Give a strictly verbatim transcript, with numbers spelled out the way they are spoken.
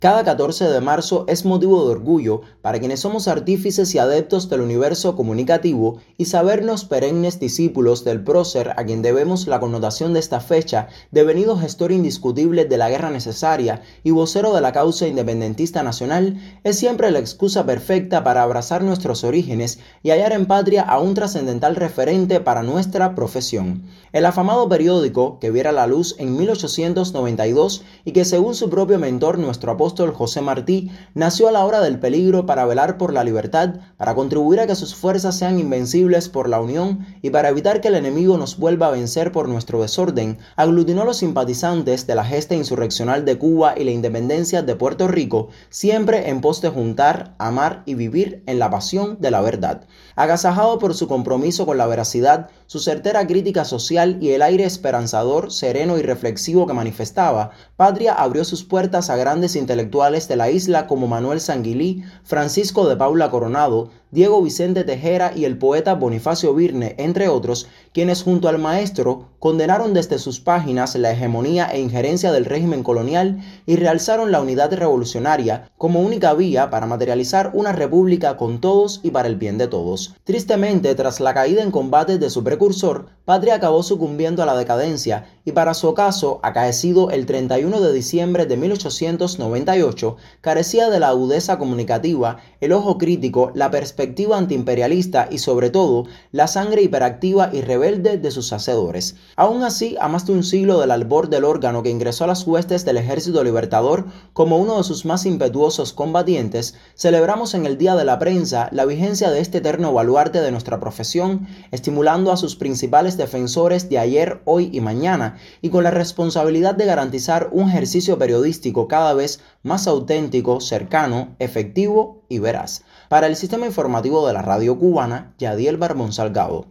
Cada catorce de marzo es motivo de orgullo para quienes somos artífices y adeptos del universo comunicativo y sabernos perennes discípulos del prócer a quien debemos la connotación de esta fecha, devenido gestor indiscutible de la guerra necesaria y vocero de la causa independentista nacional, es siempre la excusa perfecta para abrazar nuestros orígenes y hallar en patria a un trascendental referente para nuestra profesión. El afamado periódico, que viera la luz en mil ochocientos noventa y dos y que según su propio mentor, nuestro apóstol José Martí, nació a la hora del peligro para velar por la libertad, para contribuir a que sus fuerzas sean invencibles por la unión y para evitar que el enemigo nos vuelva a vencer por nuestro desorden, aglutinó a los simpatizantes de la gesta insurreccional de Cuba y la independencia de Puerto Rico, siempre en pos de juntar, amar y vivir en la pasión de la verdad. Agasajado por su compromiso con la veracidad, su certera crítica social y el aire esperanzador, sereno y reflexivo que manifestaba, Patria abrió sus puertas a grandes intelectuales de la isla como Manuel Sanguilí, Francisco de Paula Coronado, Diego Vicente Tejera y el poeta Bonifacio Virne, entre otros, quienes junto al maestro condenaron desde sus páginas la hegemonía e injerencia del régimen colonial y realzaron la unidad revolucionaria como única vía para materializar una república con todos y para el bien de todos. Tristemente, tras la caída en combate de su precursor, Patria acabó sucumbiendo a la decadencia y para su ocaso, acaecido el treinta y uno de diciembre de mil ochocientos noventa y ocho, carecía de la agudeza comunicativa, el ojo crítico, la perspectiva antiimperialista y sobre todo la sangre hiperactiva y rebelde de sus hacedores. Aún así, a más de un siglo del albor del órgano que ingresó a las huestes del Ejército Libertador como uno de sus más impetuosos combatientes, celebramos en el Día de la Prensa la vigencia de este eterno baluarte de nuestra profesión, estimulando a sus principales defensores de ayer, hoy y mañana, y con la responsabilidad de garantizar un ejercicio periodístico cada vez más auténtico, cercano, efectivo y veraz. Para el Sistema Informativo de la Radio Cubana, Yadiel Barbón Salgado.